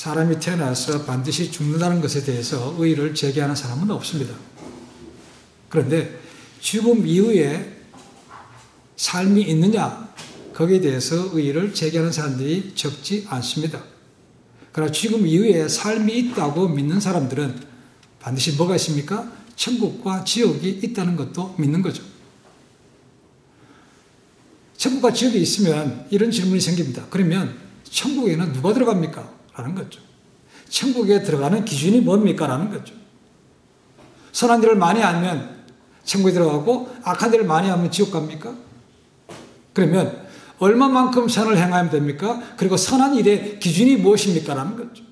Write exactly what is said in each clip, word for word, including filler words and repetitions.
사람이 태어나서 반드시 죽는다는 것에 대해서 의의를 제기하는 사람은 없습니다. 그런데 죽음 이후에 삶이 있느냐, 거기에 대해서 의의를 제기하는 사람들이 적지 않습니다. 그러나 죽음 이후에 삶이 있다고 믿는 사람들은 반드시 뭐가 있습니까? 천국과 지옥이 있다는 것도 믿는 거죠. 천국과 지옥이 있으면 이런 질문이 생깁니다. 그러면 천국에는 누가 들어갑니까? 라는 거죠. 천국에 들어가는 기준이 뭡니까? 라는 거죠. 선한 일을 많이 하면 천국에 들어가고 악한 일을 많이 하면 지옥 갑니까? 그러면 얼마만큼 선을 행하면 됩니까? 그리고 선한 일의 기준이 무엇입니까? 라는 거죠.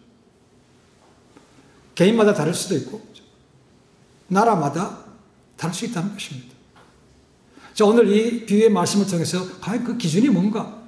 개인마다 다를 수도 있고 나라마다 다를 수 있다는 것입니다. 자, 오늘 이 비유의 말씀을 통해서 과연 그 기준이 뭔가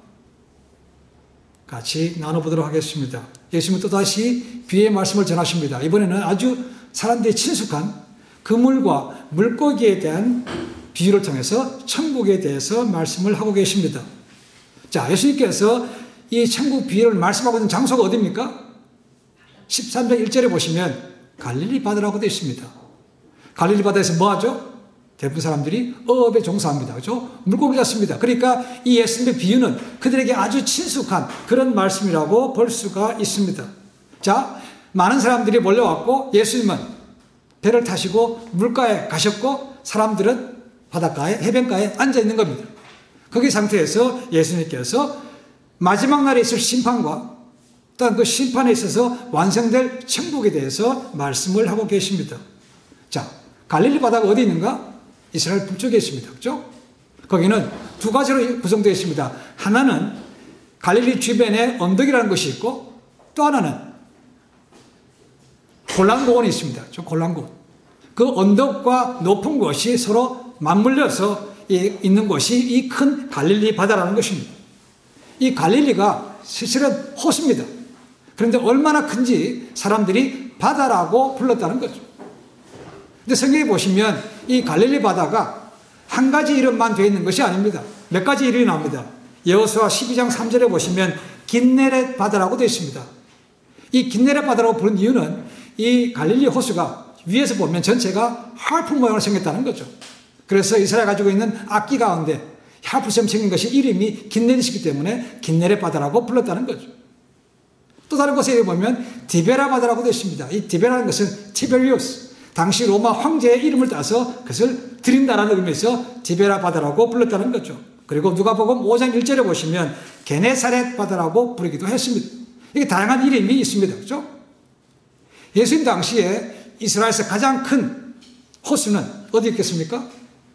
같이 나눠보도록 하겠습니다. 예수님은 또다시 비유의 말씀을 전하십니다. 이번에는 아주 사람들이 친숙한 그물과 물고기에 대한 비유를 통해서 천국에 대해서 말씀을 하고 계십니다. 자, 예수님께서 이 천국 비유를 말씀하고 있는 장소가 어디입니까? 십삼 장 일 절에 보시면 갈릴리 바다라고 되어 있습니다. 갈릴리 바다에서 뭐 하죠? 대부분 사람들이 어업에 종사합니다. 그렇죠? 물고기 잡습니다. 그러니까 이 예수님의 비유는 그들에게 아주 친숙한 그런 말씀이라고 볼 수가 있습니다. 자, 많은 사람들이 몰려왔고 예수님은 배를 타시고 물가에 가셨고 사람들은 바닷가에 해변가에 앉아 있는 겁니다. 거기 상태에서 예수님께서 마지막 날에 있을 심판과 또한 그 심판에 있어서 완성될 천국에 대해서 말씀을 하고 계십니다. 자, 갈릴리 바다가 어디 있는가? 이스라엘 북쪽에 있습니다. 그렇죠? 거기는 두 가지로 구성되어 있습니다. 하나는 갈릴리 주변에 언덕이라는 것이 있고 또 하나는 골란고원이 있습니다. 저 골란고원. 그 언덕과 높은 곳이 서로 맞물려서 있는 곳이 이 큰 갈릴리 바다라는 것입니다. 이 갈릴리가 사실은 호수입니다. 그런데 얼마나 큰지 사람들이 바다라고 불렀다는 거죠. 근데 성경에 보시면 이 갈릴리 바다가 한 가지 이름만 되어 있는 것이 아닙니다. 몇 가지 이름이 나옵니다. 여호수아 십이 장 삼 절에 보시면 긴네렛 바다라고 되어 있습니다. 이 긴네렛 바다라고 부른 이유는 이 갈릴리 호수가 위에서 보면 전체가 하프 모양으로 생겼다는 거죠. 그래서 이스라엘 가지고 있는 악기 가운데 하프처럼 생긴 것이 이름이 긴네렛이기 때문에 긴네렛 바다라고 불렀다는 거죠. 또 다른 곳에 보면 디베라 바다라고 되어 있습니다. 이 디베라는 것은 티베리우스, 당시 로마 황제의 이름을 따서 그것을 드린다라는 의미에서 디베라 바다라고 불렀다는 거죠. 그리고 누가복음 오 장 일 절에 보시면 게네사렛 바다라고 부르기도 했습니다. 이게 다양한 이름이 있습니다. 그렇죠? 예수님 당시에 이스라엘에서 가장 큰 호수는 어디 있겠습니까?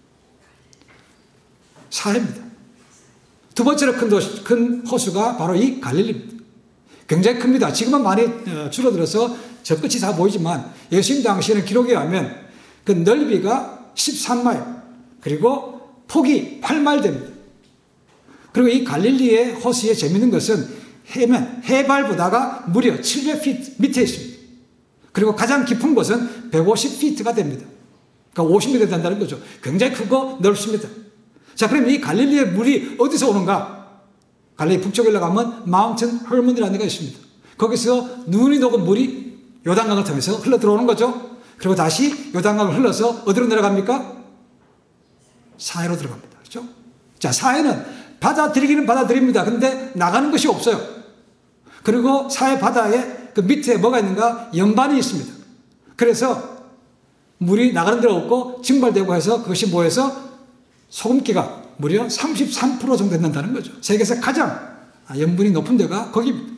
사해입니다. 두 번째로 큰, 도시, 큰 호수가 바로 이 갈릴리입니다. 굉장히 큽니다. 지금은 많이 줄어들어서 저 끝이 다 보이지만 예수님 당시에는 기록에 의하면 그 넓이가 십삼 마일 그리고 폭이 팔 마일 됩니다. 그리고 이 갈릴리의 호수의 재미있는 것은 해면, 해발보다가 무려 칠백 피트 밑에 있습니다. 그리고 가장 깊은 곳은 백오십 피트가 됩니다. 그러니까 오십 미터 된다는 거죠. 굉장히 크고 넓습니다. 자, 그럼 이 갈릴리의 물이 어디서 오는가? 갈릴리 북쪽에 올라가면 마운틴 헐문이라는 데가 있습니다. 거기서 눈이 녹은 물이 요단강을 통해서 흘러 들어오는 거죠. 그리고 다시 요단강을 흘러서 어디로 내려갑니까? 사해로 들어갑니다. 그렇죠? 자, 사해는 받아들이기는 받아들입니다. 근데 나가는 것이 없어요. 그리고 사해 바다에 그 밑에 뭐가 있는가? 연반이 있습니다. 그래서 물이 나가는 데가 없고 증발되고 해서 그것이 뭐해서 소금기가 무려 삼십삼 퍼센트 정도 된다는 거죠. 세계에서 가장 염분이 높은 데가 거기입니다.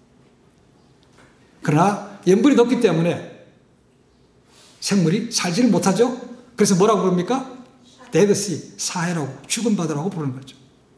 그러나 염분이 높기 때문에 생물이 살지를 못하죠. 그래서 뭐라고 부릅니까? 데드시, 사해라고, 죽은 바다라고 부르는 거죠.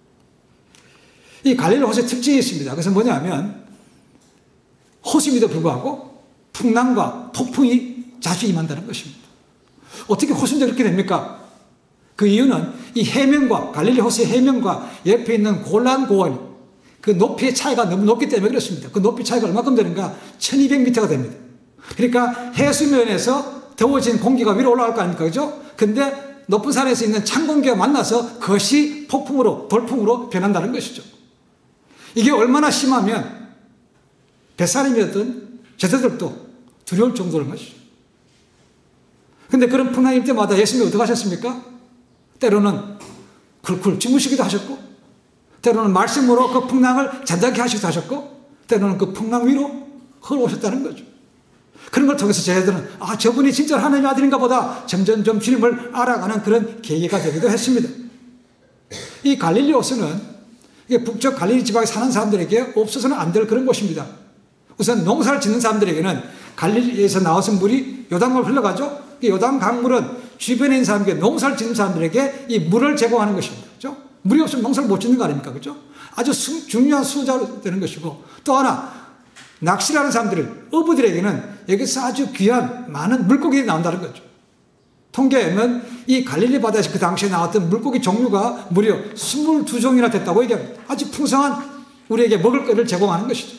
이 갈릴리 호수의 특징이 있습니다. 그래서 뭐냐면 호수임에도 불구하고 풍랑과 폭풍이 자주 임한다는 것입니다. 어떻게 호수인데 그렇게 됩니까? 그 이유는 이 해면과 갈릴리 호수의 해면과 옆에 있는 골란 고원 그 높이의 차이가 너무 높기 때문에 그렇습니다. 그 높이 차이가 얼마큼 되는가? 천이백 미터가 됩니다. 그러니까 해수면에서 더워진 공기가 위로 올라갈 거 아닙니까? 그죠? 근데 높은 산에서 있는 찬 공기가 만나서 그것이 폭풍으로 돌풍으로 변한다는 것이죠. 이게 얼마나 심하면 뱃사람이었든 제자들도 두려울 정도인 것이죠. 근데 그런 풍랑일 때마다 예수님이 어떻게 하셨습니까? 때로는 쿨쿨 주무시기도 하셨고, 때로는 말씀으로 그 풍랑을 잠자게 하시기도 하셨고, 때로는 그 풍랑 위로 흘러오셨다는 거죠. 그런 걸 통해서 제자들은 아, 저분이 진짜 하나님의 아들인가 보다 점점 좀 주님을 알아가는 그런 계기가 되기도 했습니다. 이 갈릴리 호수는 북쪽 갈릴리 지방에 사는 사람들에게 없어서는 안 될 그런 곳입니다. 우선 농사를 짓는 사람들에게는 갈릴리에서 나와서 물이 요단강을 흘러가죠. 이 요단 강물은 주변에 있는 사람에게, 농사를 짓는 사람들에게 이 물을 제공하는 것입니다. 그렇죠? 물이 없으면 농사를 못 짓는 거 아닙니까? 그렇죠? 아주 수, 중요한 수자로 되는 것이고, 또 하나 낚시를 하는 사람들, 어부들에게는 여기서 아주 귀한 많은 물고기들이 나온다는 거죠. 통계에는 이 갈릴리 바다에서 그 당시에 나왔던 물고기 종류가 무려 이십이 종이나 됐다고 얘기합니다. 아주 풍성한 우리에게 먹을 것을 제공하는 것이죠.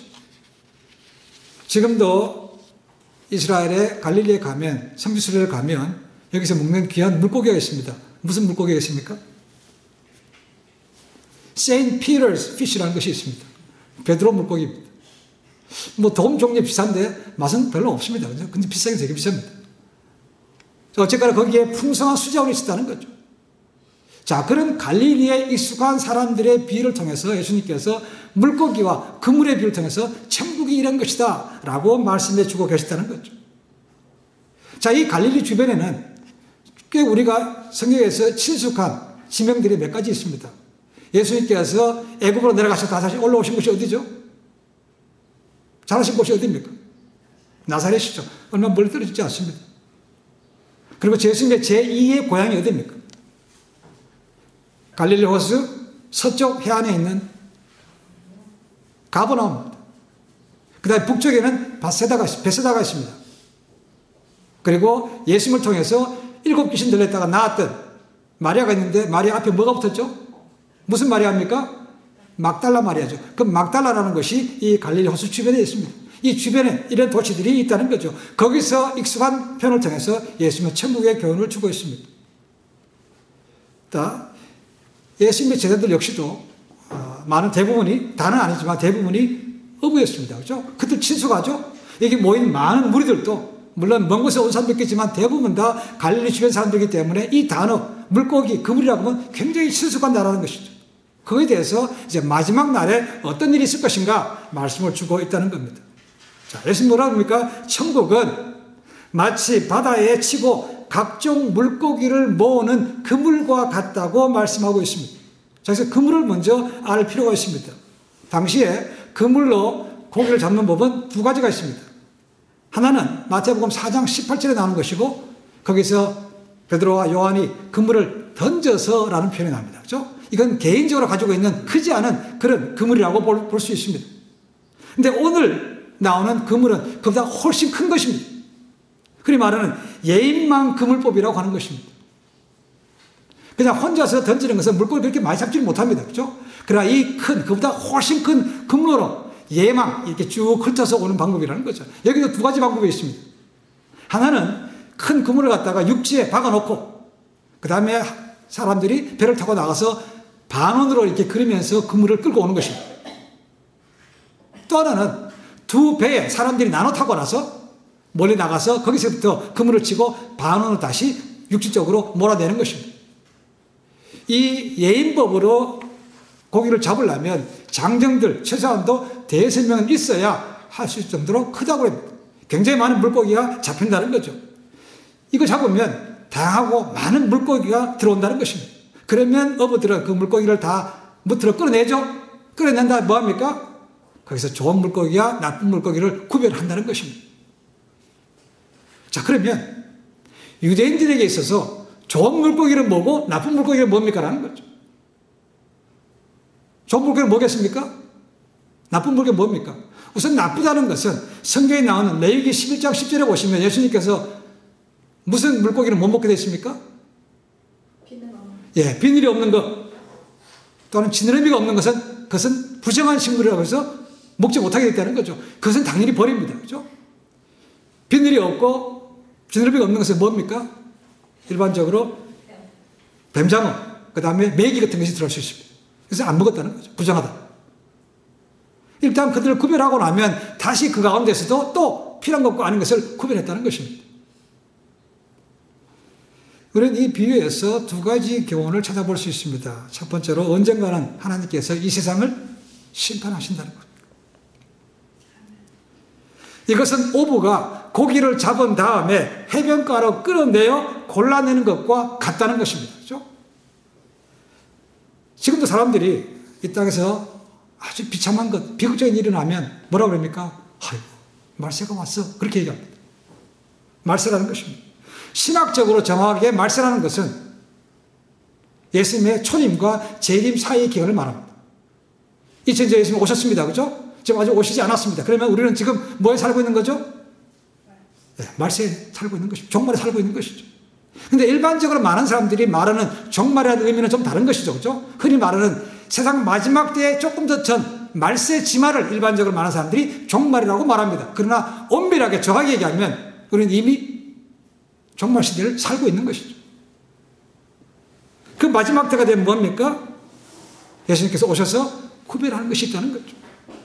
지금도 이스라엘의 갈릴리에 가면, 성지순례를 가면 여기서 먹는 귀한 물고기가 있습니다. 무슨 물고기가 있습니까? 세인트 피터's fish라는 것이 있습니다. 베드로 물고기입니다. 뭐 돔 종류 비싼데 맛은 별로 없습니다. 근데 비싸긴 되게 비쌉니다. 어쨌거나 거기에 풍성한 수자원이 있었다는 거죠. 자, 그런 갈릴리에 익숙한 사람들의 비유를 통해서 예수님께서 물고기와 그물의 비유를 통해서 천국이 이런 것이다 라고 말씀해 주고 계셨다는 거죠. 자, 이 갈릴리 주변에는 꽤 우리가 성경에서 친숙한 지명들이 몇 가지 있습니다. 예수님께서 애굽으로 내려가셨다 다시 올라오신 곳이 어디죠? 자라신 곳이 어디입니까? 나사렛이죠. 얼마 멀리 떨어지지 않습니다. 그리고 예수님의 제이의 고향이 어디입니까? 갈릴리 호수 서쪽 해안에 있는 가버나움입니다. 그 다음에 북쪽에는 바세다가, 베세다가 있습니다. 그리고 예수님을 통해서 일곱 귀신 들렸다가 나왔던 마리아가 있는데, 마리아 앞에 뭐가 붙었죠? 무슨 마리아입니까? 막달라 마리아죠. 그 막달라라는 것이 이 갈릴리 호수 주변에 있습니다. 이 주변에 이런 도시들이 있다는 거죠. 거기서 익숙한 편을 통해서 예수님은 천국의 교훈을 주고 있습니다. 예수님의 제자들 역시도 많은 대부분이, 다는 아니지만 대부분이 어부였습니다. 그렇죠? 그들 친숙하죠? 여기 모인 많은 무리들도 물론 먼 곳에 온 사람도 있겠지만 대부분 다 갈릴리 주변 사람들이기 때문에 이 단어, 물고기, 그물이라고 하면 굉장히 친숙한 나라는 것이죠. 그거에 대해서 이제 마지막 날에 어떤 일이 있을 것인가 말씀을 주고 있다는 겁니다. 자, 예수님 뭐라고 합니까? 천국은 마치 바다에 치고 각종 물고기를 모으는 그물과 같다고 말씀하고 있습니다. 자, 그래서 그물을 먼저 알 필요가 있습니다. 당시에 그물로 고기를 잡는 법은 두 가지가 있습니다. 하나는 마태복음 사 장 십팔 절에 나오는 것이고, 거기서 베드로와 요한이 그물을 던져서라는 표현이 나옵니다. 그렇죠? 이건 개인적으로 가지고 있는 크지 않은 그런 그물이라고 볼 수 있습니다. 근데 오늘 나오는 그물은 그보다 훨씬 큰 것입니다. 그리 말하는 예인망 그물법이라고 하는 것입니다. 그냥 혼자서 던지는 것은 물고기를 그렇게 많이 잡지를 못합니다. 그렇죠? 그러나 이 큰, 그보다 훨씬 큰 그물로 예망, 이렇게 쭉 훑어서 오는 방법이라는 거죠. 여기도 두 가지 방법이 있습니다. 하나는 큰 그물을 갖다가 육지에 박아놓고, 그 다음에 사람들이 배를 타고 나가서 반원으로 이렇게 그리면서 그물을 끌고 오는 것입니다. 또 하나는 두 배에 사람들이 나눠 타고 나서 멀리 나가서 거기서부터 그물을 치고 반원으로 다시 육지 쪽으로 몰아내는 것입니다. 이 예인법으로 고기를 잡으려면 장정들, 최소한도 대여섯 명은 있어야 할 수 있을 정도로 크다고 합니다. 굉장히 많은 물고기가 잡힌다는 거죠. 이거 잡으면 다양하고 많은 물고기가 들어온다는 것입니다. 그러면 어부들은 그 물고기를 다 무트로 끌어내죠. 끌어낸 다음에 뭐합니까? 거기서 좋은 물고기와 나쁜 물고기를 구별한다는 것입니다. 자, 그러면 유대인들에게 있어서 좋은 물고기는 뭐고 나쁜 물고기는 뭡니까? 라는 거죠. 좋은 물고기는 뭐겠습니까? 나쁜 물고기는 뭡니까? 우선 나쁘다는 것은 성경에 나오는 레위기 십일 장 십 절에 보시면 예수님께서 무슨 물고기를 못 먹게 됐습니까? 예, 비늘이 없는 것 또는 지느러미가 없는 것은 그것은 부정한 식물이라고 해서 먹지 못하게 됐다는 거죠. 그것은 당연히 버립니다. 그렇죠? 비늘이 없고 지느러미가 없는 것은 뭡니까? 일반적으로 뱀장어, 그 다음에 메기 같은 것이 들어갈 수 있습니다. 그래서 안 먹었다는 거죠. 부정하다. 일단 그들을 구별하고 나면 다시 그 가운데서도 또 필요한 것과 아닌 것을 구별했다는 것입니다. 우리는 이 비유에서 두 가지 교훈을 찾아볼 수 있습니다. 첫 번째로 언젠가는 하나님께서 이 세상을 심판하신다는 것. 이것은 어부가 고기를 잡은 다음에 해변가로 끌어내어 골라내는 것과 같다는 것입니다. 그렇죠? 지금도 사람들이 이 땅에서 아주 비참한 것, 비극적인 일이 나면 뭐라 그럽니까? 아이고, 말세가 왔어. 그렇게 얘기합니다. 말세라는 것입니다. 신학적으로 정확하게 말세라는 것은 예수님의 초림과 재림 사이의 기간을 말합니다. 이천 년 예수님 오셨습니다. 그죠? 지금 아직 오시지 않았습니다. 그러면 우리는 지금 뭐에 살고 있는 거죠? 네, 말세에 살고 있는 것이죠. 종말에 살고 있는 것이죠. 근데 일반적으로 많은 사람들이 말하는 종말이라는 의미는 좀 다른 것이죠. 그죠? 흔히 말하는 세상 마지막 때에 조금 더 전 말세 지말을 일반적으로 많은 사람들이 종말이라고 말합니다. 그러나 엄밀하게 정확히 얘기하면 우리는 이미 종말 시대를 살고 있는 것이죠. 그 마지막 때가 되면 뭡니까? 예수님께서 오셔서 구별하는 것이 있다는 거죠.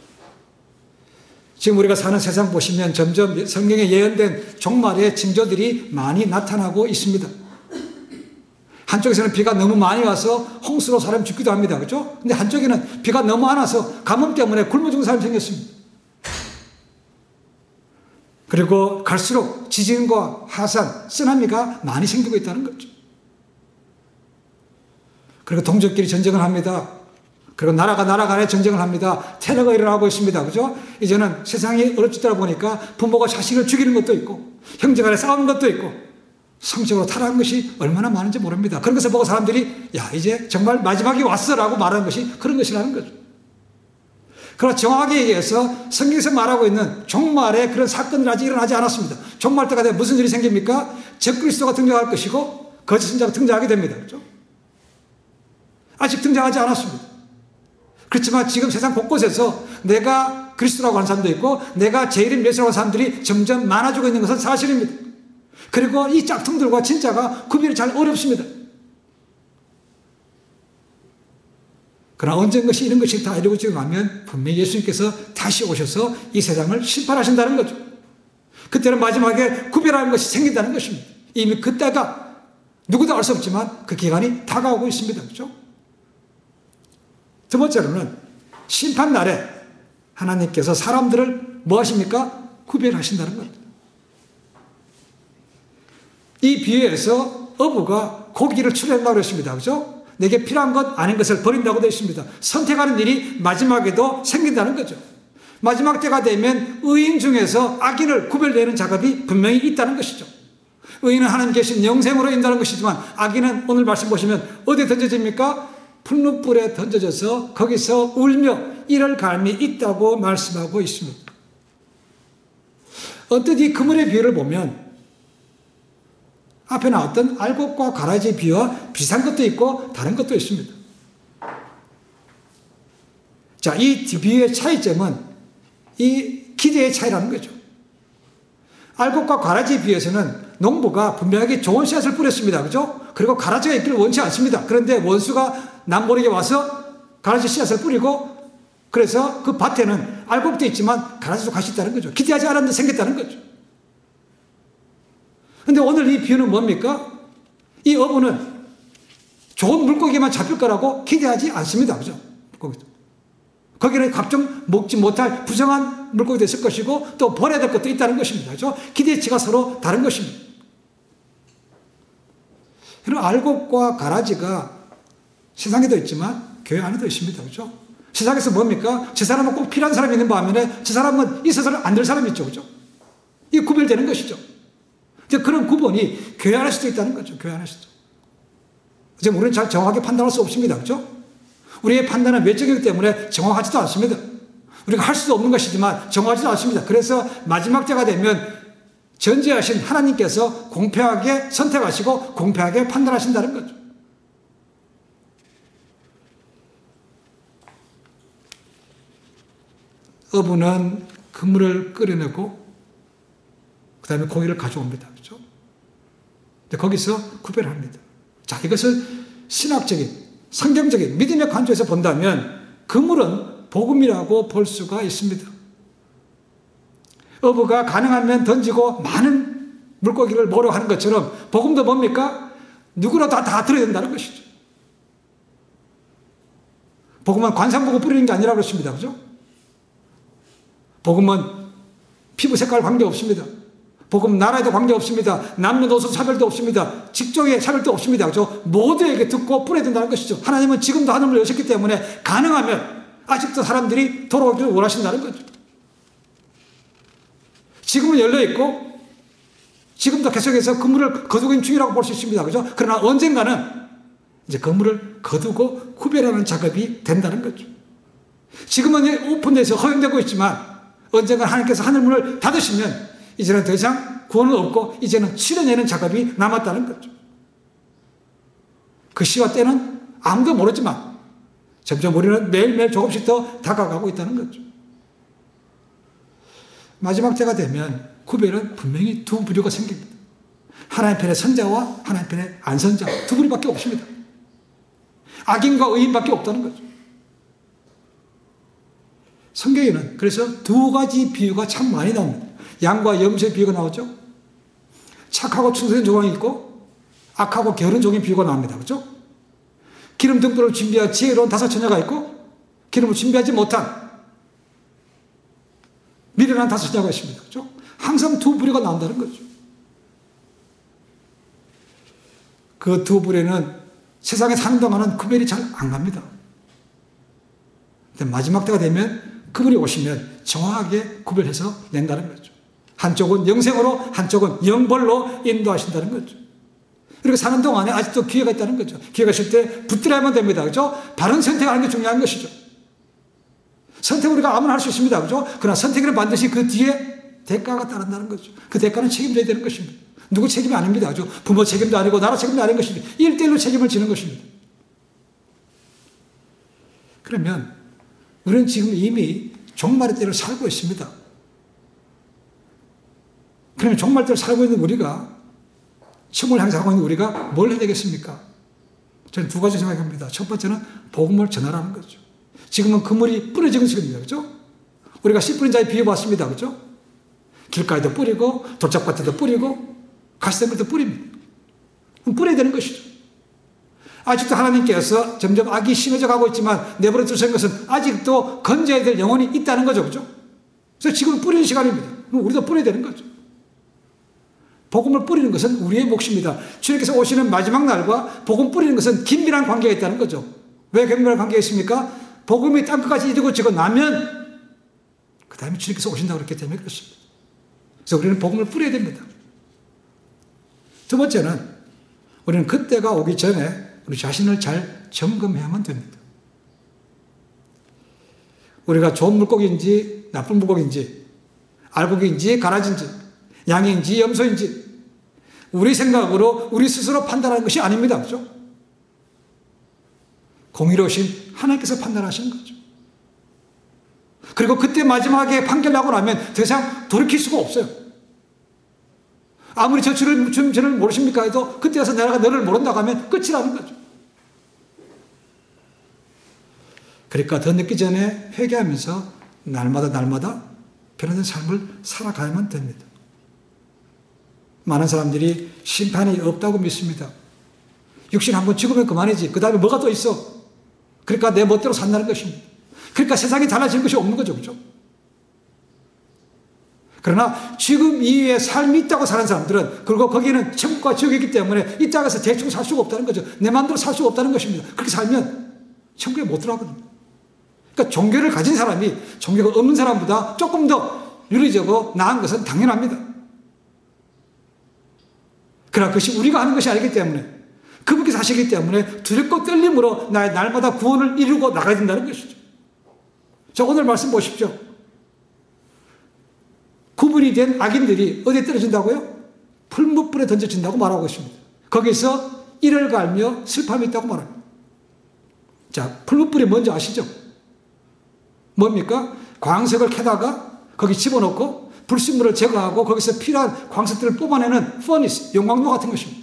지금 우리가 사는 세상 보시면 점점 성경에 예언된 종말의 징조들이 많이 나타나고 있습니다. 한쪽에서는 비가 너무 많이 와서 홍수로 사람이 죽기도 합니다. 그렇죠? 근데 한쪽에는 비가 너무 안 와서 가뭄 때문에 굶어 죽는 사람이 생겼습니다. 그리고 갈수록 지진과 화산, 쓰나미가 많이 생기고 있다는 거죠. 그리고 동족끼리 전쟁을 합니다. 그리고 나라가 나라 간에 전쟁을 합니다. 테러가 일어나고 있습니다. 그죠? 이제는 세상이 어렵지다 보니까 부모가 자식을 죽이는 것도 있고, 형제 간에 싸우는 것도 있고, 성적으로 타락한 것이 얼마나 많은지 모릅니다. 그런 것을 보고 사람들이, 야, 이제 정말 마지막이 왔어 라고 말하는 것이 그런 것이라는 거죠. 그러나 정확하게 얘기해서 성경에서 말하고 있는 종말의 그런 사건은 아직 일어나지 않았습니다. 종말 때가 되면 무슨 일이 생깁니까? 적그리스도가 등장할 것이고, 거짓 선자가 등장하게 됩니다. 그렇죠? 아직 등장하지 않았습니다. 그렇지만 지금 세상 곳곳에서 내가 그리스도라고 하는 사람도 있고 내가 제 이름 예수라고 하는 사람들이 점점 많아지고 있는 것은 사실입니다. 그리고 이 짝퉁들과 진짜가 구별이 잘 어렵습니다. 그러나 언젠 것이 이런 것이 다 이루어지고 나면 분명히 예수님께서 다시 오셔서 이 세상을 심판하신다는 거죠. 그때는 마지막에 구별하는 것이 생긴다는 것입니다. 이미 그때가 누구도 알 수 없지만 그 기간이 다가오고 있습니다. 그렇죠? 두 번째로는 심판날에 하나님께서 사람들을 뭐 하십니까? 구별하신다는 겁니다. 이 비유에서 어부가 고기를 추려낸다고 했습니다. 그죠? 내게 필요한 것 아닌 것을 버린다고 되어 있습니다. 선택하는 일이 마지막에도 생긴다는 거죠. 마지막 때가 되면 의인 중에서 악인을 구별내는 작업이 분명히 있다는 것이죠. 의인은 하나님 계신 영생으로 인다는 것이지만 악인은 오늘 말씀 보시면 어디에 던져집니까? 풀무불에 던져져서 거기서 울며 이를 갈미 있다고 말씀하고 있습니다. 언뜻 이 그물의 비유를 보면 앞에 나왔던 알곡과 가라지 비유와 비슷한 것도 있고 다른 것도 있습니다. 자, 이 비유의 차이점은 이 기대의 차이라는 거죠. 알곡과 가라지 비유에서는 농부가 분명하게 좋은 씨앗을 뿌렸습니다. 그죠? 그리고 가라지가 있기를 원치 않습니다. 그런데 원수가 남모르게 와서 가라지 씨앗을 뿌리고 그래서 그 밭에는 알곡도 있지만 가라지도 같이 있다는 거죠. 기대하지 않았는데 생겼다는 거죠. 그런데 오늘 이 비유는 뭡니까? 이 어부는 좋은 물고기만 잡힐 거라고 기대하지 않습니다. 그죠? 물고기도. 거기는 각종 먹지 못할 부정한 물고기도 있을 것이고 또 버려야 될 것도 있다는 것입니다. 그죠? 기대치가 서로 다른 것입니다. 그리고 알곡과 가라지가 세상에도 있지만 교회 안에도 있습니다. 그죠? 세상에서 뭡니까? 저 사람은 꼭 필요한 사람이 있는 반면에 저 사람은 있어서는 안 될 사람이 있죠. 그죠? 이게 구별되는 것이죠. 이제 그런 구분이 교회 안에서도 있다는 거죠. 교회 안에서도. 지금 우리는 잘 정확하게 판단할 수 없습니다. 그죠? 우리의 판단은 외적이기 때문에 정확하지도 않습니다. 우리가 할 수도 없는 것이지만 정확하지도 않습니다. 그래서 마지막 때가 되면 전지하신 하나님께서 공평하게 선택하시고 공평하게 판단하신다는 거죠. 어부는 그물을 끓여내고 그 다음에 고기를 가져옵니다. 그렇죠? 근데 거기서 구별합니다. 자, 이것을 신학적인, 성경적인 믿음의 관점에서 본다면 그물은 복음이라고 볼 수가 있습니다. 어부가 가능하면 던지고 많은 물고기를 모으려고 하는 것처럼 복음도 뭡니까? 누구나 다, 다 들어야 된다는 것이죠. 복음은 관상 보고 뿌리는 게 아니라 그렇습니다. 그죠? 복음은 피부 색깔 관계없습니다. 복음은 나라에도 관계없습니다. 남녀노소 차별도 없습니다. 직종의 차별도 없습니다. 그죠? 모두에게 듣고 뿌려야 된다는 것이죠. 하나님은 지금도 하늘을 여셨기 때문에 가능하면 아직도 사람들이 돌아오기를 원하신다는 거죠. 지금은 열려있고 지금도 계속해서 그물을 거두고 있는 중이라고 볼 수 있습니다. 그죠? 그러나 언젠가는 이제 그물을 거두고 구별하는 작업이 된다는 거죠. 지금은 오픈돼서 허용되고 있지만 언젠가 하나님께서 하늘문을 닫으시면 이제는 더 이상 구원은 없고 이제는 치러내는 작업이 남았다는 거죠. 그 시와 때는 아무도 모르지만 점점 우리는 매일매일 조금씩 더 다가가고 있다는 거죠. 마지막 때가 되면 구별은 분명히 두 부류가 생깁니다. 하나님 편의 선자와 하나님 편의 안선자 두 부류밖에 없습니다. 악인과 의인밖에 없다는 거죠. 성경에는 그래서 두 가지 비유가 참 많이 나옵니다. 양과 염소의 비유가 나오죠. 착하고 충성된 조항이 있고 악하고 게으른 종의 비유가 나옵니다. 그렇죠? 기름 등불을 준비한 지혜로운 다섯 처녀가 있고 기름을 준비하지 못한 미련한 다섯 처녀가 있습니다. 그렇죠? 항상 두 부류가 나온다는 거죠. 그 두 부류는 세상에 사는 동안은 구별이 잘 안 갑니다. 근데 마지막 때가 되면 그분이 오시면 정확하게 구별해서 낸다는 거죠. 한쪽은 영생으로 한쪽은 영벌로 인도하신다는 거죠. 그리고 사는 동안에 아직도 기회가 있다는 거죠. 기회가 있을 때 붙들어야만 됩니다. 그죠? 바른 선택하는 게 중요한 것이죠. 선택 우리가 아무나 할 수 있습니다. 그죠? 그러나 선택은 반드시 그 뒤에 대가가 따른다는 거죠. 그 대가는 책임져야 되는 것입니다. 누구 책임이 아닙니다. 그죠? 부모 책임도 아니고 나라 책임도 아닌 것입니다. 일대일로 책임을 지는 것입니다. 그러면 우리는 지금 이미 종말의 때를 살고 있습니다. 그러면 종말 때를 살고 있는 우리가 천국을 향해 가고 있는 우리가 뭘 해야 되겠습니까? 저는 두 가지 생각합니다. 첫 번째는 복음을 전하라는 거죠. 지금은 그물이 뿌려지는 시간입니다. 그죠? 우리가 씨 뿌린 자에 비유봤습니다. 그죠? 길가에도 뿌리고 돌짝밭에도 뿌리고 가시덤불도 뿌립니다. 그럼 뿌려야 되는 것이죠. 아직도 하나님께서 점점 악이 심해져 가고 있지만 내버려 두신 것은 아직도 건져야 될 영혼이 있다는 거죠. 그죠? 그래서 지금 뿌리는 시간입니다. 그럼 우리도 뿌려야 되는 거죠. 복음을 뿌리는 것은 우리의 몫입니다. 주님께서 오시는 마지막 날과 복음 뿌리는 것은 긴밀한 관계가 있다는 거죠. 왜 긴밀한 관계가 있습니까? 복음이 땅끝까지 이루어지고 나면 그 다음에 주님께서 오신다고 그랬기 때문에 그렇습니다. 그래서 우리는 복음을 뿌려야 됩니다. 두 번째는 우리는 그때가 오기 전에 우리 자신을 잘 점검해야만 됩니다. 우리가 좋은 물고기인지 나쁜 물고기인지 알고기인지 가라지인지 양인지 염소인지 우리 생각으로 우리 스스로 판단하는 것이 아닙니다. 그렇죠? 공의로우신 하나님께서 판단하시는 거죠. 그리고 그때 마지막에 판결나고 나면 더 이상 돌이킬 수가 없어요. 아무리 저 주를, 주, 저를 모르십니까 해도 그때 와서 내가 너를 모른다고 하면 끝이라는 거죠. 그러니까 더 늦기 전에 회개하면서 날마다 날마다 변화된 삶을 살아가야만 됩니다. 많은 사람들이 심판이 없다고 믿습니다. 육신 한번 죽으면 그만이지. 그 다음에 뭐가 또 있어? 그러니까 내 멋대로 산다는 것입니다. 그러니까 세상이 달라지는 것이 없는 거죠. 그렇죠? 그러나 지금 이후에 삶이 있다고 사는 사람들은 그리고 거기는 천국과 지옥이기 때문에 이 땅에서 대충 살 수가 없다는 거죠. 내 마음대로 살 수가 없다는 것입니다. 그렇게 살면 천국에 못 들어가거든요. 그러니까 종교를 가진 사람이 종교가 없는 사람보다 조금 더 윤리적으로 나은 것은 당연합니다. 그러나 그것이 우리가 하는 것이 아니기 때문에 그분께 사시기 때문에 두렵고 떨림으로 나의 날마다 구원을 이루고 나가야 된다는 것이죠. 자, 오늘 말씀 보십시오. 구분이 된 악인들이 어디에 떨어진다고요? 풀무불에 던져진다고 말하고 있습니다. 거기서 이를 갈며 슬픔이 있다고 말합니다. 자, 풀무불이 뭔지 아시죠? 뭡니까? 광석을 캐다가 거기 집어넣고 불순물을 제거하고 거기서 필요한 광석들을 뽑아내는 퍼니스, 용광로 같은 것입니다.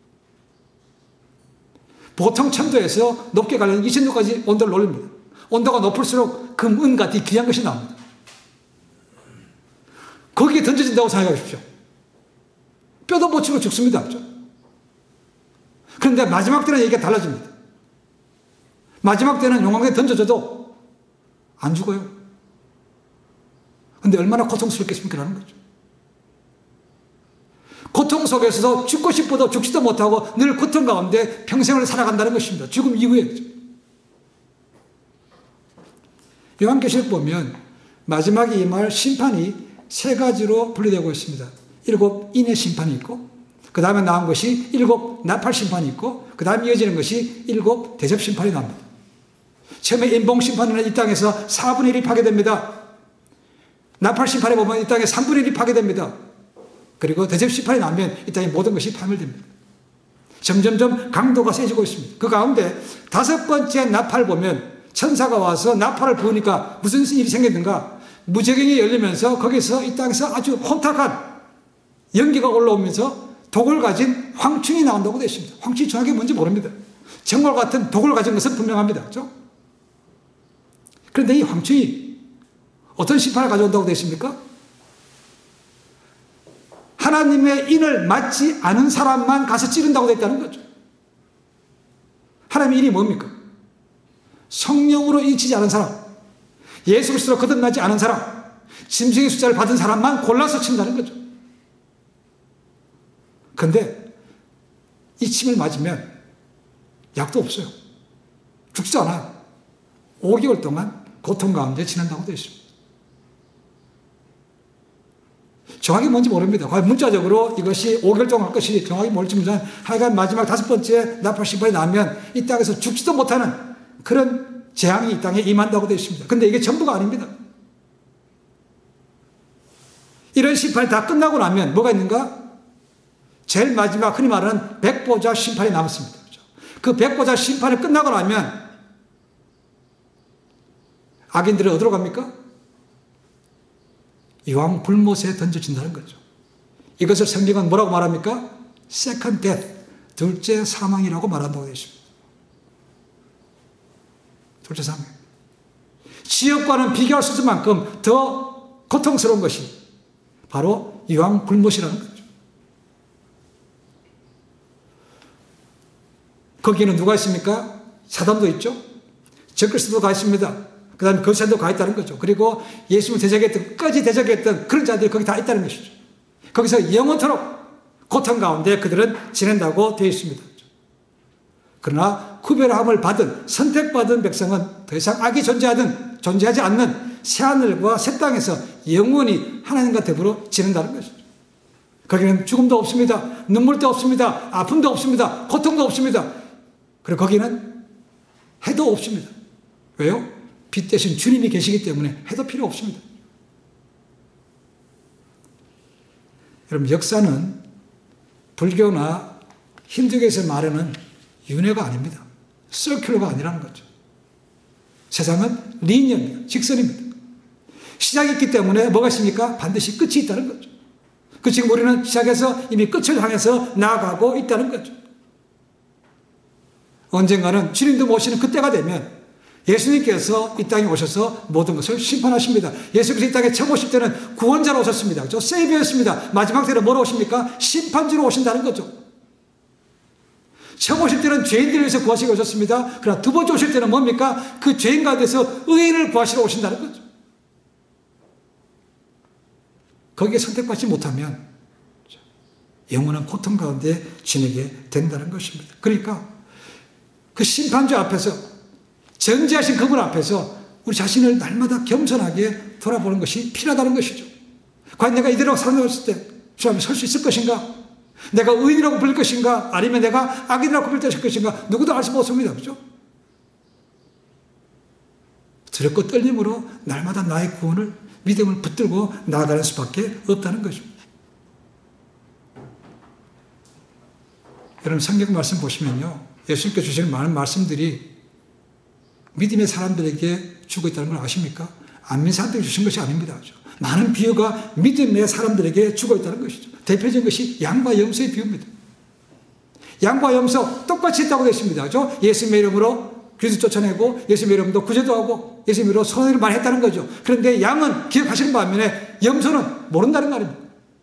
보통 천도에서 높게 가려면 이천 도까지 온도를 올립니다. 온도가 높을수록 금, 은 같은 귀한 것이 나옵니다. 거기에 던져진다고 생각하십시오. 뼈도 못 치고 죽습니다. 그렇죠? 그런데 마지막 때는 얘기가 달라집니다. 마지막 때는 용광로에 던져져도 안 죽어요. 근데 얼마나 고통스럽겠습니까? 라는 거죠. 고통 속에서도 죽고 싶어도 죽지도 못하고 늘 고통 가운데 평생을 살아간다는 것입니다. 죽음 이후에. 요한계시록 보면 마지막에 임할 심판이 세 가지로 분류되고 있습니다. 일곱 인의 심판이 있고, 그 다음에 나온 것이 일곱 나팔 심판이 있고, 그 다음에 이어지는 것이 일곱 대접 심판이 나옵니다. 처음에 인봉 심판은 이 땅에서 사분의 일이 파괴됩니다. 나팔 심판에 보면 이 땅에 삼분의 일이 파괴됩니다. 그리고 대접 심판이 나면 이 땅의 모든 것이 파멸됩니다. 점점점 강도가 세지고 있습니다. 그 가운데 다섯 번째 나팔 보면 천사가 와서 나팔을 부으니까 무슨 일이 생겼는가? 무저경이 열리면서 거기서 이 땅에서 아주 혼탁한 연기가 올라오면서 독을 가진 황충이 나온다고 되어 있습니다. 황충이 정확히 뭔지 모릅니다. 정말 같은 독을 가진 것은 분명합니다. 그렇죠? 그런데 이 황충이 어떤 심판을 가져온다고 되어 있습니까? 하나님의 인을 맞지 않은 사람만 가서 찌른다고 되어 있다는 거죠. 하나님의 인이 뭡니까? 성령으로 인치지 않은 사람, 예수 그리스도로 거듭나지 않은 사람, 짐승의 숫자를 받은 사람만 골라서 친다는 거죠. 그런데 이 침을 맞으면 약도 없어요. 죽지 않아요. 오 개월 동안 고통 가운데 지낸다고 되어 있습니다. 정확히 뭔지 모릅니다. 과연 문자적으로 이것이 오 개월 동안 할 것이 정확히 뭘지 모르지만 하여간 마지막 다섯 번째 나팔 심판이 나면 이 땅에서 죽지도 못하는 그런 재앙이 이 땅에 임한다고 되어 있습니다. 그런데 이게 전부가 아닙니다. 이런 심판이 다 끝나고 나면 뭐가 있는가? 제일 마지막 흔히 말하는 백보자 심판이 남았습니다. 그 백보자 심판이 끝나고 나면 악인들은 어디로 갑니까? 유황 불못에 던져진다는 거죠. 이것을 성경은 뭐라고 말합니까? Second death, 둘째 사망이라고 말한다고 되어 있습니다. 둘째 사망. 지옥과는 비교할 수 없을 만큼 더 고통스러운 것이 바로 유황 불못이라는 거죠. 거기에는 누가 있습니까? 사단도 있죠. 적그리스도도 가 있습니다. 그 다음에 거센도 가 있다는 거죠. 그리고 예수님을 대적했던, 끝까지 대적했던 그런 자들이 거기 다 있다는 것이죠. 거기서 영원토록 고통 가운데 그들은 지낸다고 되어 있습니다. 그러나 구별함을 받은, 선택받은 백성은 더 이상 악이 존재하든 존재하지 않는 새하늘과 새 땅에서 영원히 하나님과 더불어 지낸다는 것이죠. 거기는 죽음도 없습니다. 눈물도 없습니다. 아픔도 없습니다. 고통도 없습니다. 그리고 거기는 해도 없습니다. 왜요? 빛 대신 주님이 계시기 때문에 해도 필요 없습니다. 여러분, 역사는 불교나 힌두교에서 말하는 윤회가 아닙니다. 서큘러가 아니라는 거죠. 세상은 리니어입니다. 직선입니다. 시작이 있기 때문에 뭐가 있습니까? 반드시 끝이 있다는 거죠. 그 지금 우리는 시작해서 이미 끝을 향해서 나아가고 있다는 거죠. 언젠가는 주님도 모시는 그때가 되면 예수님께서 이 땅에 오셔서 모든 것을 심판하십니다. 예수께서 이 땅에 처음 오실 때는 구원자로 오셨습니다. 그렇죠? 세이비였습니다. 마지막 때는 뭐로 오십니까? 심판주로 오신다는 거죠. 처음 오실 때는 죄인들을 위해서 구하시고 오셨습니다. 그러나 두 번째 오실 때는 뭡니까? 그 죄인 가운데서 의인을 구하시러 오신다는 거죠. 거기에 선택받지 못하면 영원한 고통 가운데 지내게 된다는 것입니다. 그러니까 그 심판주 앞에서, 전지하신 그분 앞에서 우리 자신을 날마다 겸손하게 돌아보는 것이 필요하다는 것이죠. 과연 내가 이대로 살아왔을 때 주 앞에 설 수 있을 것인가? 내가 의인이라고 불릴 것인가? 아니면 내가 악인이라고 불릴 것인가? 누구도 알 수 없습니다. 그렇죠? 두렵고 떨림으로 날마다 나의 구원을, 믿음을 붙들고 나아가는 수밖에 없다는 것입니다. 여러분, 성경 말씀 보시면요, 예수님께서 주시는 많은 말씀들이 믿음의 사람들에게 주고 있다는 걸 아십니까? 안 믿는 사람들에게 주신 것이 아닙니다. 그렇죠? 많은 비유가 믿음의 사람들에게 주고 있다는 것이죠. 대표적인 것이 양과 염소의 비유입니다. 양과 염소 똑같이 있다고 되어 있습니다. 그렇죠? 예수님의 이름으로 귀신 쫓아내고 예수님의 이름으로 구제도 하고 예수님의 이름으로 선언을 많이 했다는 거죠. 그런데 양은 기억하시는 반면에 염소는 모른다는 말입니다.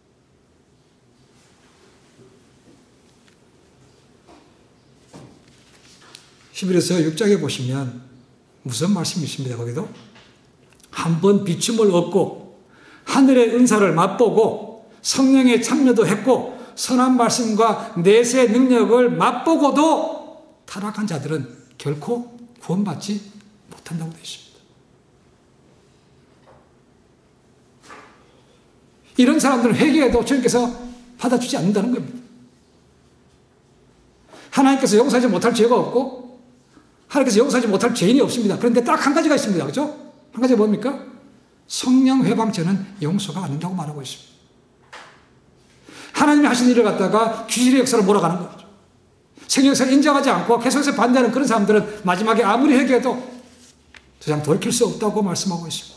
히브리서 육 장에 보시면 무슨 말씀이 있습니다. 거기도 한번 비춤을 얻고 하늘의 은사를 맛보고 성령의 참여도 했고 선한 말씀과 내세 능력을 맛보고도 타락한 자들은 결코 구원받지 못한다고 되어 있습니다. 이런 사람들은 회개해도 주님께서 받아주지 않는다는 겁니다. 하나님께서 용서하지 못할 죄가 없고 하나님께서 용서하지 못할 죄인이 없습니다. 그런데 딱 한 가지가 있습니다. 그렇죠? 한 가지가 뭡니까? 성령 회방죄는 용서가 안 된다고 말하고 있습니다. 하나님이 하신 일을 갖다가 귀신의 역사를 몰아가는 거죠. 생명 역사를 인정하지 않고 계속해서 반대하는 그런 사람들은 마지막에 아무리 회개해도 더 이상 돌이킬 수 없다고 말씀하고 있습니다.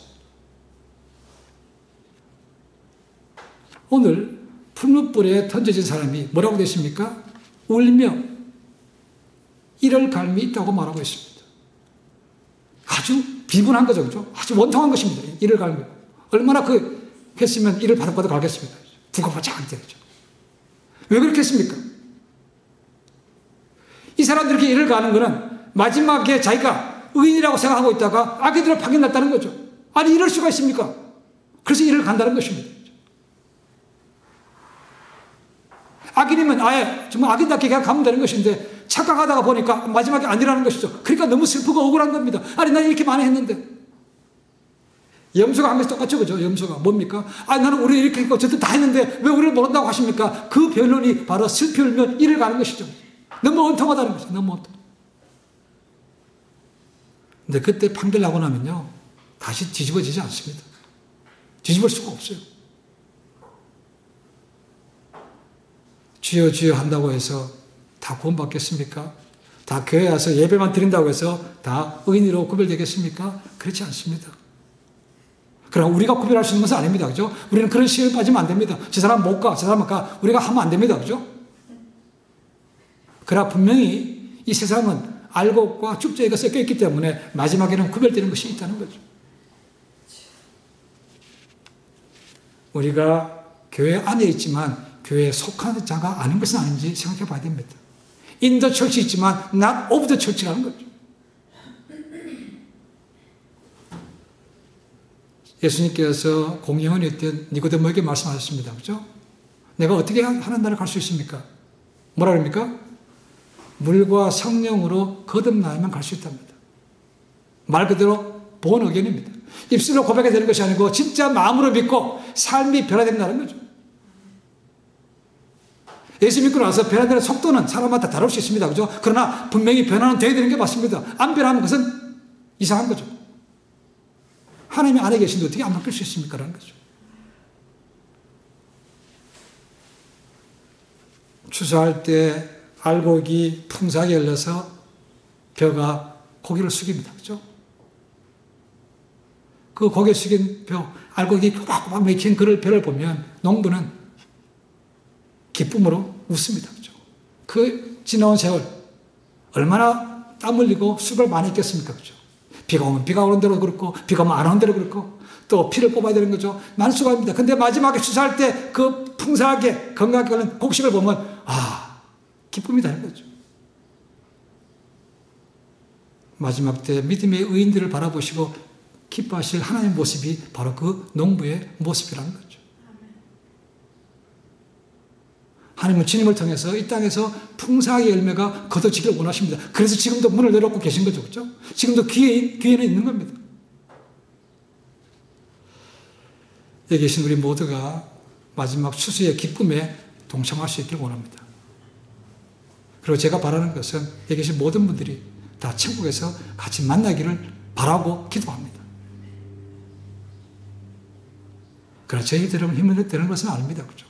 오늘 풀무불에 던져진 사람이 뭐라고 되십니까? 울며 이를 갈미 있다고 말하고 있습니다. 아주 비분한 거죠. 그렇죠? 아주 원통한 것입니다. 이를 갈미. 얼마나 그 했으면 이를 바닥바닥 갈겠습니까? 부가바짝 안 되죠. 왜 그렇게 했습니까? 이 사람들이 이렇게 이를 가는 거는 마지막에 자기가 의인이라고 생각하고 있다가 악인들을 파견났다는 거죠. 아니 이럴 수가 있습니까? 그래서 이를 간다는 것입니다. 악인이면 아예 정말 악인답게 그냥 가면 되는 것인데 착각하다가 보니까 마지막에 아니라는 것이죠. 그러니까 너무 슬프고 억울한 겁니다. 아니 난 이렇게 많이 했는데. 염소가 한 것이 똑같죠. 그죠? 염소가 뭡니까? 아 나는 우리 이렇게 했고 저들 다 했는데 왜 우리를 모른다고 하십니까? 그 변론이 바로 슬피 울면 이를 가는 것이죠. 너무 원통하다는 것이죠. 너무 원통. 근데 그때 판결나고 나면요 다시 뒤집어지지 않습니다. 뒤집을 수가 없어요. 주여 주여 한다고 해서 다 구원받겠습니까? 다 교회 와서 예배만 드린다고 해서 다 의인으로 구별되겠습니까? 그렇지 않습니다. 그럼 우리가 구별할 수 있는 것은 아닙니다. 그죠? 우리는 그런 시험에 빠지면 안 됩니다. 저 사람 못 가, 저 사람 가. 우리가 하면 안 됩니다. 그죠? 그러나 분명히 이 세상은 알곡과 축제가 섞여 있기 때문에 마지막에는 구별되는 것이 있다는 거죠. 우리가 교회 안에 있지만 교회에 속한 자가 아닌 것은 아닌지 생각해 봐야 됩니다. In the church 있지만 not of the church라는 거죠. 예수님께서 공영원이 때 니고데모에게 말씀하셨습니다. 그렇죠? 내가 어떻게 하는 나라를 갈 수 있습니까? 뭐라 그럽니까? 물과 성령으로 거듭나야만 갈 수 있답니다. 말 그대로 본 의견입니다. 입술로 고백해야 되는 것이 아니고 진짜 마음으로 믿고 삶이 변화된다는 거죠. 예수 믿고 나서 변화되는 속도는 사람마다 다를 수 있습니다. 그죠? 그러나 분명히 변화는 되어야 되는 게 맞습니다. 안 변하면 그것은 이상한 거죠. 하나님이 안에 계신데 어떻게 안 바뀔 수 있습니까? 라는 거죠. 추수할 때 알곡이 풍성하게 열려서 벼가 고개를 숙입니다. 그죠? 그 고개 숙인 벼, 알곡이 꼬박꼬박 맥힌 그 벼를 보면 농부는 기쁨으로 웃습니다. 그죠? 그 지나온 세월 얼마나 땀 흘리고 수고를 많이 했겠습니까? 그죠? 비가 오면 비가 오는 대로 그렇고 비가 오면 안 오는 대로 그렇고 또 피를 뽑아야 되는 거죠. 많은 수고합니다. 근데 마지막에 추수할 때 그 풍성하게 건강하게 걸린 곡식을 보면 아 기쁨이 다른 거죠. 마지막 때 믿음의 의인들을 바라보시고 기뻐하실 하나님의 모습이 바로 그 농부의 모습이라는 거죠. 하나님은 주님을 통해서 이 땅에서 풍성하게 열매가 거둬지기를 원하십니다. 그래서 지금도 문을 열어놓고 계신 거죠. 그렇죠? 지금도 귀에, 귀에는 있는 겁니다. 여기 계신 우리 모두가 마지막 추수의 기쁨에 동참할 수 있기를 원합니다. 그리고 제가 바라는 것은 여기 계신 모든 분들이 다 천국에서 같이 만나기를 바라고 기도합니다. 그러나 저희들은 힘을 내는 것은 아닙니다. 그렇죠?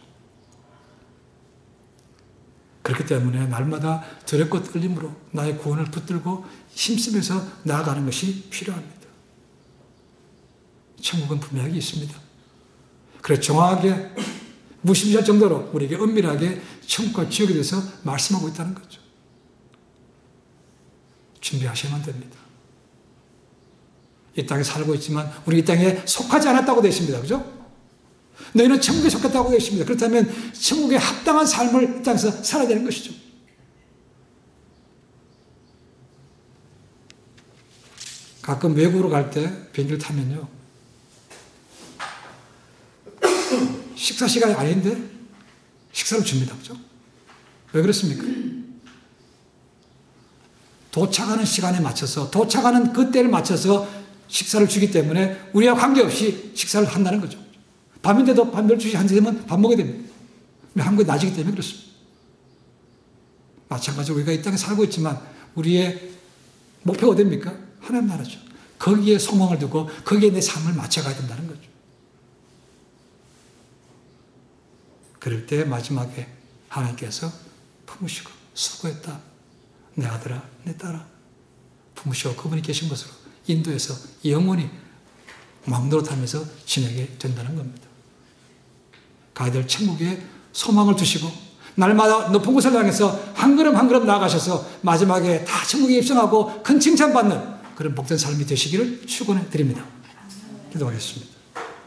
그렇기 때문에 날마다 두렵고 떨림으로 나의 구원을 붙들고 힘쓰면서 나아가는 것이 필요합니다. 천국은 분명히 있습니다. 그래서 정확하게 무시무시할 정도로 우리에게 은밀하게 천국과 지옥에 대해서 말씀하고 있다는 거죠. 준비하시면 됩니다. 이 땅에 살고 있지만 우리 이 땅에 속하지 않았다고 되어 있습니다. 그죠? 너희는 천국에 속했다고 되어 있습니다. 그렇다면 천국에 합당한 삶을 이 땅에서 살아야 되는 것이죠. 가끔 외국으로 갈 때 비행기를 타면요, 식사 시간이 아닌데 식사를 줍니다. 그죠? 왜 그렇습니까? 도착하는 시간에 맞춰서, 도착하는 그 때를 맞춰서 식사를 주기 때문에 우리와 관계없이 식사를 한다는 거죠. 밤인데도 밤 열두 시 한 시 되면 밥 먹어야 됩니다. 한국이 낮이기 때문에 그렇습니다. 마찬가지로 우리가 이 땅에 살고 있지만 우리의 목표가 어딥니까? 하나님 나라죠. 거기에 소망을 두고 거기에 내 삶을 맞춰가야 된다는 거죠. 그럴 때 마지막에 하나님께서 품으시고 수고했다. 내 아들아, 내 딸아. 품으시고 그분이 계신 것으로 인도해서 영원히 왕노릇하면서 지내게 된다는 겁니다. 가야 될 천국에 소망을 두시고 날마다 높은 곳을 향해서 한 걸음 한 걸음 나아가셔서 마지막에 다 천국에 입성하고 큰 칭찬받는 그런 복된 삶이 되시기를 축원해 드립니다. 기도하겠습니다.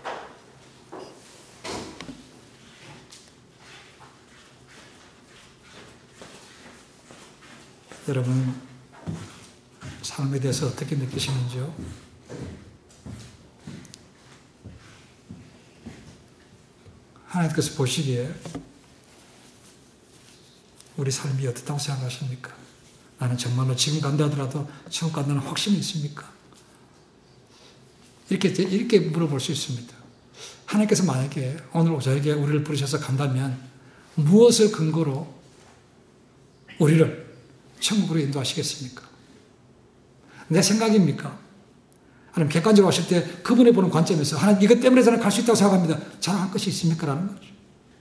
여러분, 삶에 대해서 어떻게 느끼시는지요? 하나님께서 보시기에 우리 삶이 어떻다고 생각하십니까? 나는 정말로 지금 간다 하더라도 천국 간다는 확신이 있습니까? 이렇게, 이렇게 물어볼 수 있습니다. 하나님께서 만약에 오늘 오자에게 우리를 부르셔서 간다면 무엇을 근거로 우리를 천국으로 인도하시겠습니까? 내 생각입니까? 하나님 객관적으로 하실 때 그분이 보는 관점에서 하나님 이것 때문에 저는 갈 수 있다고 생각합니다. 자랑할 것이 있습니까? 라는 거죠.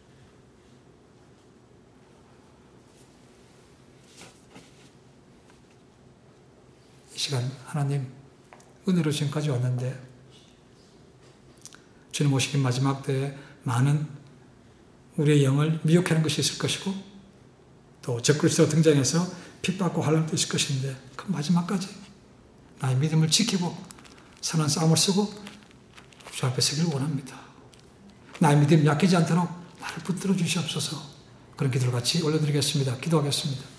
이 시간 하나님 은혜로 지금까지 왔는데 주님 오시기 마지막 때에 많은 우리의 영을 미혹하는 것이 있을 것이고 또 적그리스도가 등장해서 핍박과 환난도 있을 것인데 그 마지막까지 나의 믿음을 지키고 선한 싸움을 쓰고 주 앞에 서기를 원합니다. 나의 믿음이 약해지지 않도록 나를 붙들어 주시옵소서. 그런 기도를 같이 올려드리겠습니다. 기도하겠습니다.